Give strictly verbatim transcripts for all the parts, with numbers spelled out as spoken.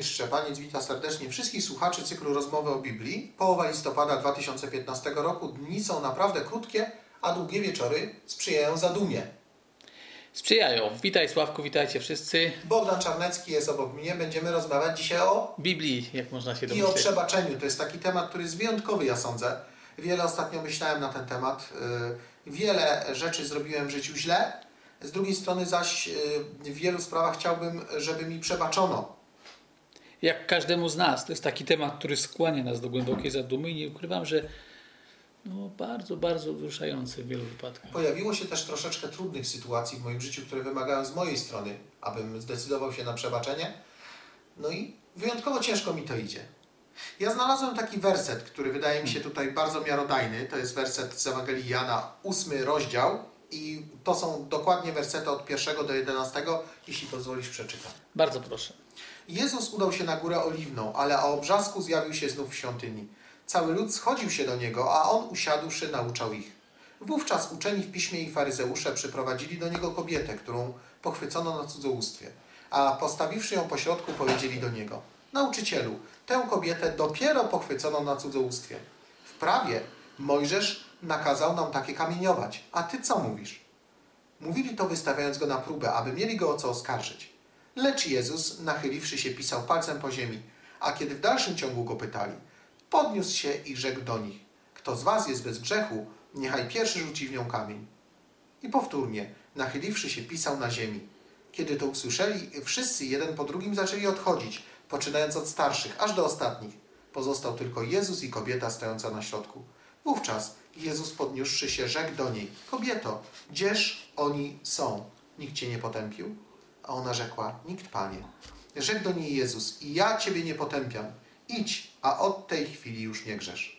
Włodzimierz Szczepaniec, witam serdecznie wszystkich słuchaczy cyklu Rozmowy o Biblii. Połowa listopada dwa tysiące piętnastego roku. Dni są naprawdę krótkie, a długie wieczory sprzyjają zadumie. Sprzyjają. Witaj Sławku, witajcie wszyscy. Bogdan Czarnecki jest obok mnie. Będziemy rozmawiać dzisiaj o Biblii, jak można się i domyśleć. o przebaczeniu. To jest taki temat, który jest wyjątkowy, ja sądzę. Wiele ostatnio myślałem na ten temat. Wiele rzeczy zrobiłem w życiu źle. Z drugiej strony zaś w wielu sprawach chciałbym, żeby mi przebaczono. Jak każdemu z nas. To jest taki temat, który skłania nas do głębokiej zadumy i nie ukrywam, że no, bardzo, bardzo wzruszający w wielu wypadkach. Pojawiło się też troszeczkę trudnych sytuacji w moim życiu, które wymagają z mojej strony, abym zdecydował się na przebaczenie. No i wyjątkowo ciężko mi to idzie. Ja znalazłem taki werset, który wydaje mi się tutaj bardzo miarodajny. To jest werset z Ewangelii Jana, ósmy rozdział. I to są dokładnie wersety od pierwszego do jedenastego. Jeśli pozwolisz, przeczytam. Bardzo proszę. Jezus udał się na górę Oliwną, ale o obrzasku zjawił się znów w świątyni. Cały lud schodził się do niego, a on usiadłszy nauczał ich. Wówczas uczeni w piśmie i faryzeusze przyprowadzili do niego kobietę, którą pochwycono na cudzołóstwie. A postawiwszy ją pośrodku, powiedzieli do niego: Nauczycielu, tę kobietę dopiero pochwycono na cudzołóstwie. W prawie Mojżesz nakazał nam takie kamieniować. A ty co mówisz? Mówili to, wystawiając go na próbę, aby mieli go o co oskarżyć. Lecz Jezus, nachyliwszy się, pisał palcem po ziemi, a kiedy w dalszym ciągu go pytali, podniósł się i rzekł do nich: Kto z was jest bez grzechu, niechaj pierwszy rzuci w nią kamień. I powtórnie, nachyliwszy się, pisał na ziemi. Kiedy to usłyszeli, wszyscy jeden po drugim zaczęli odchodzić, poczynając od starszych, aż do ostatnich. Pozostał tylko Jezus i kobieta stojąca na środku. Wówczas Jezus, podniósłszy się, rzekł do niej: Kobieto, gdzież oni są? Nikt cię nie potępił? A ona rzekła: Nikt, Panie. Rzekł do niej Jezus: I ja ciebie nie potępiam. Idź, a od tej chwili już nie grzesz.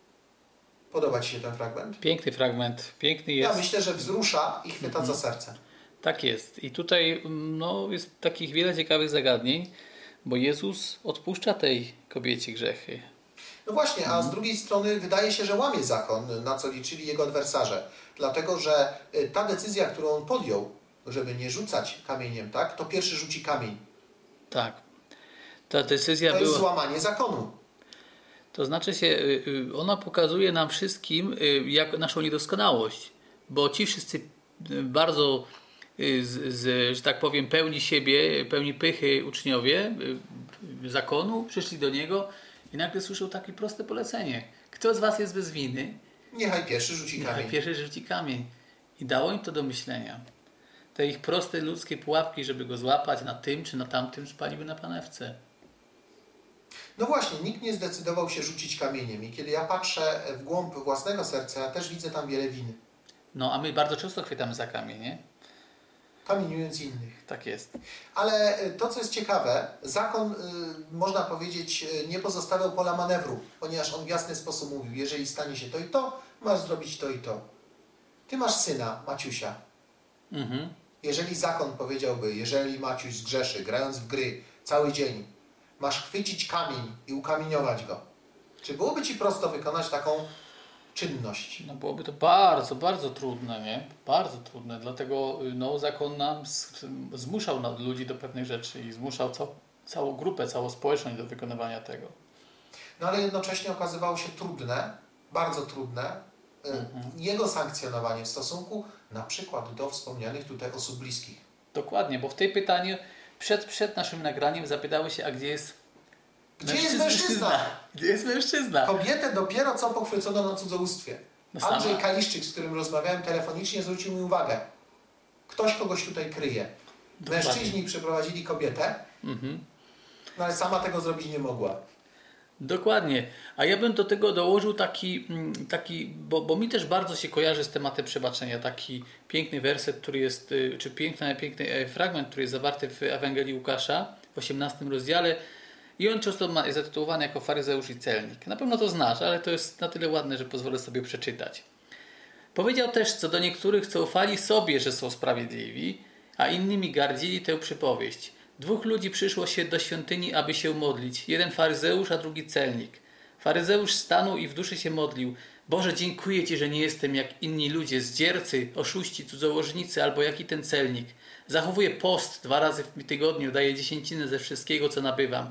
Podoba ci się ten fragment? Piękny fragment, piękny jest. Ja myślę, że wzrusza i chwyta Mhm. za serce. Tak jest. I tutaj no, jest takich wiele ciekawych zagadnień, bo Jezus odpuszcza tej kobiecie grzechy. No właśnie, a z drugiej strony wydaje się, że łamie zakon, na co liczyli jego adwersarze. Dlatego, że ta decyzja, którą on podjął, żeby nie rzucać kamieniem, tak, to pierwszy rzuci kamień. Tak. Ta decyzja To jest była... złamanie zakonu. To znaczy się, ona pokazuje nam wszystkim jak naszą niedoskonałość, bo ci wszyscy bardzo, z, z, że tak powiem, pełni siebie, pełni pychy uczniowie zakonu, przyszli do niego i nagle słyszą takie proste polecenie. Kto z was jest bez winy? Niechaj pierwszy rzuci kamień. Niechaj pierwszy rzuci kamień. I dało im to do myślenia. Te ich proste ludzkie pułapki, żeby go złapać na tym czy na tamtym, spaliły na panewce. No właśnie, nikt nie zdecydował się rzucić kamieniem. I kiedy ja patrzę w głąb własnego serca, ja też widzę tam wiele winy. No a my bardzo często chwytamy za kamień, nie? Kamieniując innych. Tak jest. Ale to, co jest ciekawe, zakon, można powiedzieć, nie pozostawiał pola manewru, ponieważ on w jasny sposób mówił: jeżeli stanie się to i to, masz zrobić to i to. Ty masz syna, Maciusia. Mhm. Jeżeli zakon powiedziałby, jeżeli Maciuś zgrzeszy, grając w gry cały dzień, masz chwycić kamień i ukamieniować go. Czy byłoby ci prosto wykonać taką czynność? No byłoby to bardzo, bardzo trudne, nie? Bardzo trudne. Dlatego no, zakon nam zmuszał ludzi do pewnych rzeczy i zmuszał cał, całą grupę, całą społeczność do wykonywania tego. No ale jednocześnie okazywało się trudne, bardzo trudne, mhm. jego sankcjonowanie w stosunku na przykład do wspomnianych tutaj osób bliskich. Dokładnie, bo w tej pytaniu przed, przed naszym nagraniem zapytały się, a gdzie jest Gdzie jest mężczyzna? Gdzie jest mężczyzna? Kobietę dopiero co pochwycono na cudzołóstwie. No Andrzej Kaliszczyk, z którym rozmawiałem telefonicznie, zwrócił mi uwagę. Ktoś kogoś tutaj kryje. Dokładnie. Mężczyźni przyprowadzili kobietę, mhm. no ale sama tego zrobić nie mogła. Dokładnie. A ja bym do tego dołożył taki, taki bo, bo mi też bardzo się kojarzy z tematem przebaczenia, taki piękny werset, który jest, czy piękny, piękny fragment, który jest zawarty w Ewangelii Łukasza w osiemnastym rozdziale i on często jest zatytułowany jako faryzeusz i celnik. Na pewno to znasz, ale to jest na tyle ładne, że pozwolę sobie przeczytać. Powiedział też co do niektórych, co ufali sobie, że są sprawiedliwi, a innymi gardzili tę przypowieść. Dwóch ludzi przyszło się do świątyni, aby się modlić. Jeden faryzeusz, a drugi celnik. Faryzeusz stanął i w duszy się modlił. Boże, dziękuję Ci, że nie jestem jak inni ludzie, zdziercy, oszuści, cudzołożnicy albo jak i ten celnik. Zachowuję post dwa razy w tygodniu, daję dziesięcinę ze wszystkiego, co nabywam.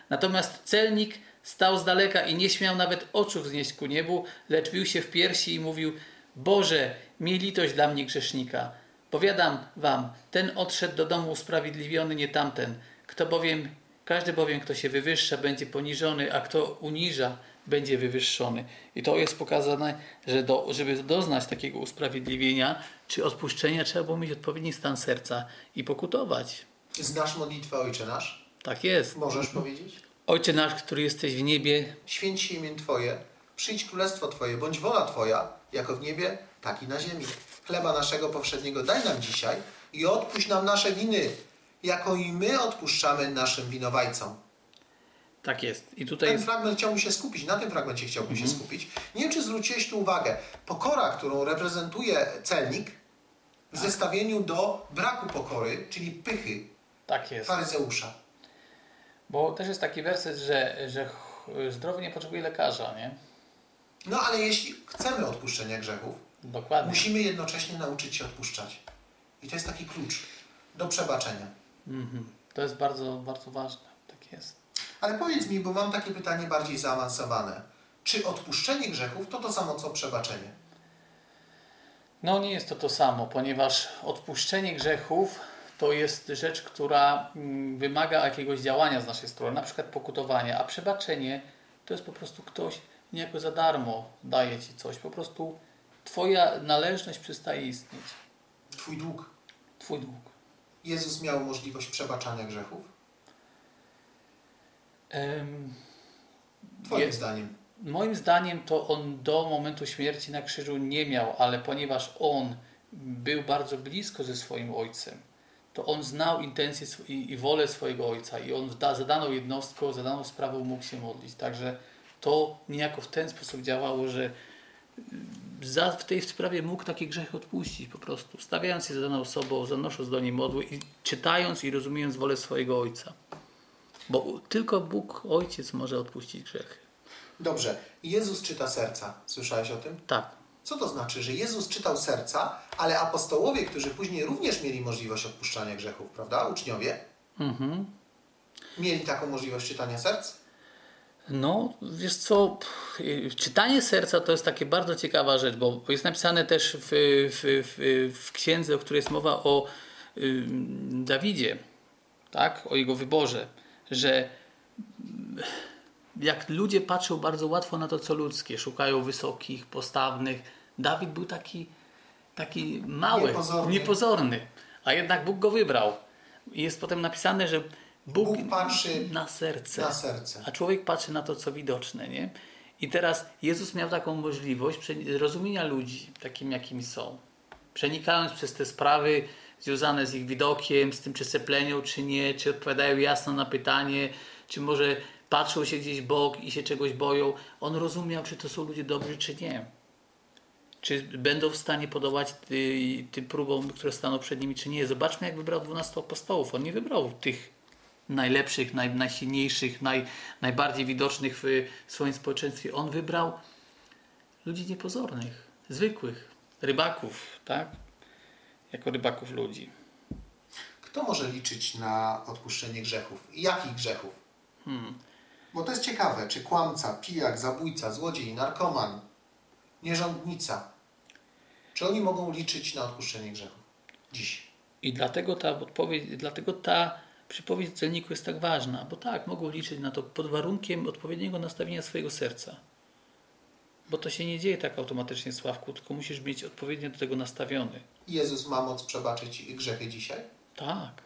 Natomiast celnik stał z daleka i nie śmiał nawet oczu wznieść ku niebu, lecz bił się w piersi i mówił: Boże, miej litość dla mnie grzesznika. Powiadam wam, ten odszedł do domu usprawiedliwiony, nie tamten. Kto bowiem, każdy bowiem, kto się wywyższa, będzie poniżony, a kto uniża, będzie wywyższony. I to jest pokazane, że do, żeby doznać takiego usprawiedliwienia czy odpuszczenia, trzeba było mieć odpowiedni stan serca i pokutować. Znasz modlitwę Ojcze Nasz? Tak jest. Możesz powiedzieć? Ojcze nasz, który jesteś w niebie, Święć się imię Twoje, przyjdź królestwo Twoje, bądź wola Twoja, jako w niebie, tak i na ziemi. Chleba naszego powszedniego daj nam dzisiaj i odpuść nam nasze winy, jako i my odpuszczamy naszym winowajcom. tak jest. I tutaj Ten jest, fragment chciałbym się skupić, na tym fragmencie chciałbym się skupić. Nie wiem, czy zwróciłeś tu uwagę. Pokora, którą reprezentuje celnik, w zestawieniu do braku pokory, czyli pychy tak jest. faryzeusza. Bo też jest taki werset, że, że ch- zdrowy nie potrzebuje lekarza, nie? No ale jeśli chcemy odpuszczenia grzechów, Dokładnie. musimy jednocześnie nauczyć się odpuszczać. I to jest taki klucz do przebaczenia. Mhm. To jest bardzo, bardzo ważne. Tak jest. Ale powiedz mi, bo mam takie pytanie bardziej zaawansowane. Czy odpuszczenie grzechów to to samo co przebaczenie? No nie jest to to samo, ponieważ odpuszczenie grzechów to jest rzecz, która mm, wymaga jakiegoś działania z naszej strony, na przykład pokutowania, a przebaczenie to jest po prostu ktoś niejako za darmo daje Ci coś. Po prostu Twoja należność przestaje istnieć. Twój dług. Twój dług. Jezus miał możliwość przebaczania grzechów? Em, Twoim Jest. zdaniem. Moim zdaniem to on do momentu śmierci na krzyżu nie miał, ale ponieważ on był bardzo blisko ze swoim ojcem, to on znał intencje sw- i, i wolę swojego ojca i on da, za daną jednostką, za daną sprawą mógł się modlić. Także to niejako w ten sposób działało, że za, w tej sprawie mógł takie grzechy odpuścić po prostu, stawiając się za daną osobą, zanosząc do niej modły i czytając i rozumiejąc wolę swojego ojca. Bo tylko Bóg, Ojciec może odpuścić grzechy. Dobrze. Jezus czyta serca. Słyszałeś o tym? Tak. Co to znaczy, że Jezus czytał serca, ale apostołowie, którzy później również mieli możliwość odpuszczania grzechów, prawda? Uczniowie Mhm. mieli taką możliwość czytania serc? No, wiesz co, pff, y, czytanie serca to jest takie bardzo ciekawa rzecz, bo jest napisane też w, w, w, w księdze, o której jest mowa o y, Dawidzie, tak, o jego wyborze, że jak ludzie patrzą bardzo łatwo na to, co ludzkie, szukają wysokich, postawnych, Dawid był taki, taki mały, Niepozorny. niepozorny, a jednak Bóg go wybrał. I jest potem napisane, że Bóg, Bóg patrzy na serce. na serce. A człowiek patrzy na to, co widoczne, nie? I teraz Jezus miał taką możliwość rozumienia ludzi, takim jakimi są. Przenikając przez te sprawy związane z ich widokiem, z tym, czy seplenią, czy nie, czy odpowiadają jasno na pytanie, czy może patrzą się gdzieś w bok i się czegoś boją. On rozumiał, czy to są ludzie dobrzy, czy nie. Czy będą w stanie podołać ty, tym próbom, które staną przed nimi, czy nie. Zobaczmy, jak wybrał dwunastu apostołów. On nie wybrał tych najlepszych, naj, najsilniejszych, naj, najbardziej widocznych w swoim społeczeństwie. On wybrał ludzi niepozornych, zwykłych, rybaków, tak? Jako rybaków ludzi. Kto może liczyć na odpuszczenie grzechów? I jakich grzechów? Hmm. Bo to jest ciekawe, czy kłamca, pijak, zabójca, złodziej, narkoman, nierządnica, czy oni mogą liczyć na odpuszczenie grzechów dziś? I dlatego ta odpowiedź, dlatego ta przypowieść celniku jest tak ważna, bo tak, mogą liczyć na to pod warunkiem odpowiedniego nastawienia swojego serca. Bo to się nie dzieje tak automatycznie, Sławku, tylko musisz być odpowiednio do tego nastawiony. Jezus ma moc przebaczyć grzechy dzisiaj? Tak.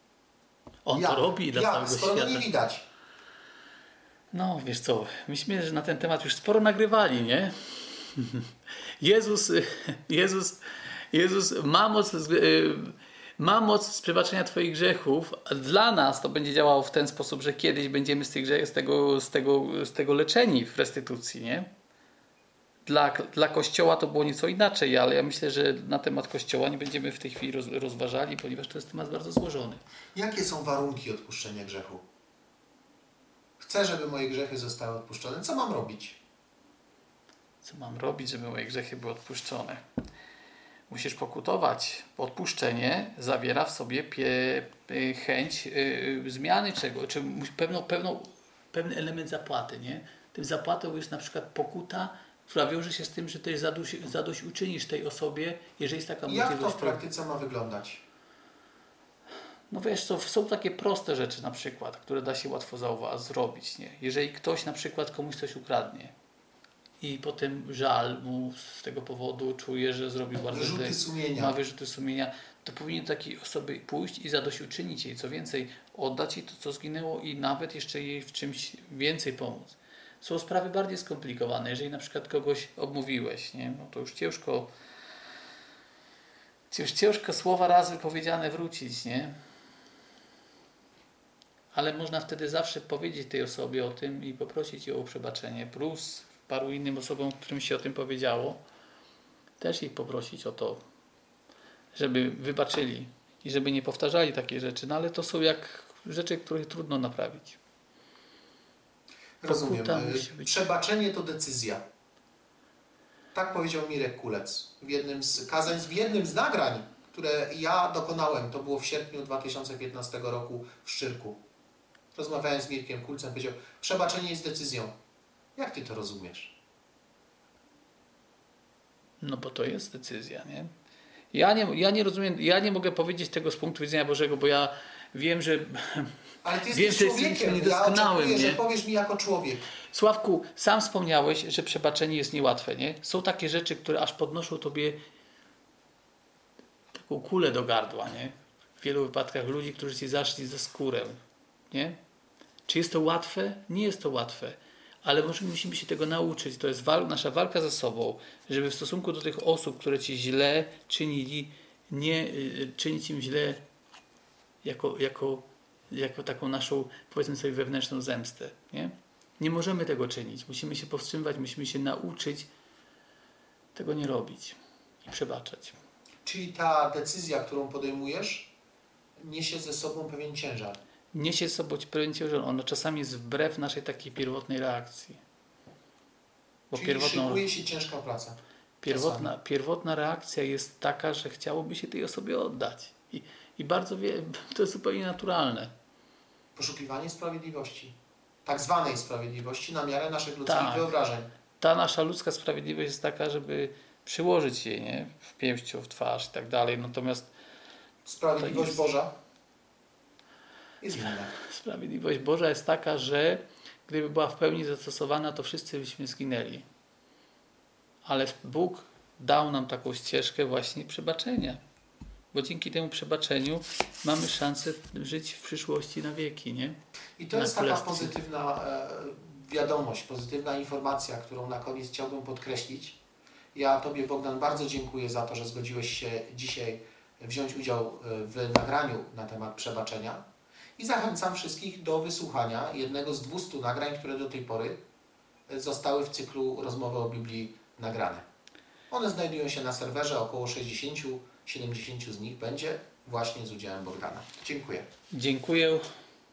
On Jak? to robi dla Jak? całego Skoro świata. nie widać. No, wiesz co, myśmy że na ten temat już sporo nagrywali, nie? Jezus, Jezus, Jezus ma moc, ma moc przebaczenia Twoich grzechów. Dla nas to będzie działało w ten sposób, że kiedyś będziemy z, tych, grzech- z, tego, z, tego, z tego leczeni w restytucji, nie? Dla, dla Kościoła to było nieco inaczej, ale ja myślę, że na temat Kościoła nie będziemy w tej chwili roz, rozważali, ponieważ to jest temat bardzo złożony. Jakie są warunki odpuszczenia grzechu? Chcę, żeby moje grzechy zostały odpuszczone. Co mam robić? Co mam robić, żeby moje grzechy były odpuszczone? Musisz pokutować. Odpuszczenie zawiera w sobie pie, y, chęć y, zmiany czego, czy mu- pewną, pewną pewien element zapłaty, nie? Tym zapłatą jest na przykład pokuta, która wiąże się z tym, że też zadoś, zadośćuczynisz tej osobie, jeżeli jest taka Jak możliwość. to w praktyce ma wyglądać? No wiesz co, są takie proste rzeczy na przykład, które da się łatwo zauważyć, zrobić, nie? Jeżeli ktoś na przykład komuś coś ukradnie i potem żal mu z tego powodu, czuje, że zrobił bardzo Wyrzuty źle, sumienia. ma wyrzuty sumienia, to powinien do takiej osoby pójść i zadośćuczynić jej. Co więcej, oddać jej to, co zginęło i nawet jeszcze jej w czymś więcej pomóc. Są sprawy bardziej skomplikowane. Jeżeli na przykład kogoś obmówiłeś, nie? No to już ciężko, już ciężko słowa raz wypowiedziane wrócić, nie? Ale można wtedy zawsze powiedzieć tej osobie o tym i poprosić ją o przebaczenie. Plus paru innym osobom, którym się o tym powiedziało, też ich poprosić o to, żeby wybaczyli i żeby nie powtarzali takiej rzeczy. No ale to są jak rzeczy, których trudno naprawić. Rozumiem. Pokuta musi być. Przebaczenie to decyzja. Tak powiedział Mirek Kulec w jednym z kazań, w jednym z nagrań, które ja dokonałem. To było w sierpniu dwa tysiące piętnastego roku w Szczyrku. Rozmawiałem z Mirkiem Kulcem, powiedział, przebaczenie jest decyzją. Jak ty to rozumiesz? No bo to jest decyzja, nie? Ja nie, ja nie rozumiem, ja nie mogę powiedzieć tego z punktu widzenia Bożego, bo ja wiem, że Ale ty wiem, jesteś że jesteśmy człowiekiem. Ja niedoskonałym, oczekuję, nie? że powiesz mi jako człowiek. Sławku, sam wspomniałeś, że przebaczenie jest niełatwe, nie? Są takie rzeczy, które aż podnoszą tobie taką kulę do gardła, nie? W wielu wypadkach ludzi, którzy ci zaszli ze skórę, nie? Czy jest to łatwe? Nie jest to łatwe, ale może musimy się tego nauczyć. To jest wal- nasza walka ze sobą, żeby w stosunku do tych osób, które ci źle czynili, nie y, czynić im źle jako, jako, jako taką naszą, powiedzmy sobie, wewnętrzną zemstę, nie? Nie możemy tego czynić. Musimy się powstrzymywać, musimy się nauczyć tego nie robić i przebaczać. Czyli ta decyzja, którą podejmujesz, niesie ze sobą pewien ciężar. Niesie z sobą pewien ciężar. Ona czasami jest wbrew naszej takiej pierwotnej reakcji. Bo Czyli pierwotną, szykuje się ciężka praca. pierwotna, pierwotna reakcja jest taka, że chciałoby się tej osobie oddać. I, i bardzo wie, to jest zupełnie naturalne. Poszukiwanie sprawiedliwości. Tak zwanej sprawiedliwości na miarę naszych ludzkich Tak. wyobrażeń. Ta nasza ludzka sprawiedliwość jest taka, żeby przyłożyć jej, nie? W pięścią, w twarz i tak dalej. Natomiast Sprawiedliwość jest- Boża jest inna. sprawiedliwość Boża jest taka, że gdyby była w pełni zastosowana, to wszyscy byśmy zginęli. Ale Bóg dał nam taką ścieżkę właśnie przebaczenia. Bo dzięki temu przebaczeniu mamy szansę żyć w przyszłości na wieki, nie? I to Na jest taka królestwie. pozytywna e, wiadomość, pozytywna informacja, którą na koniec chciałbym podkreślić. Ja Tobie, Bogdan, bardzo dziękuję za to, że zgodziłeś się dzisiaj wziąć udział e, w nagraniu na temat przebaczenia i zachęcam wszystkich do wysłuchania jednego z dwustu nagrań, które do tej pory e, zostały w cyklu Rozmowy o Biblii nagrane. One znajdują się na serwerze, około sześćdziesiąt do siedemdziesięciu z nich będzie właśnie z udziałem Bogdana. Dziękuję. Dziękuję.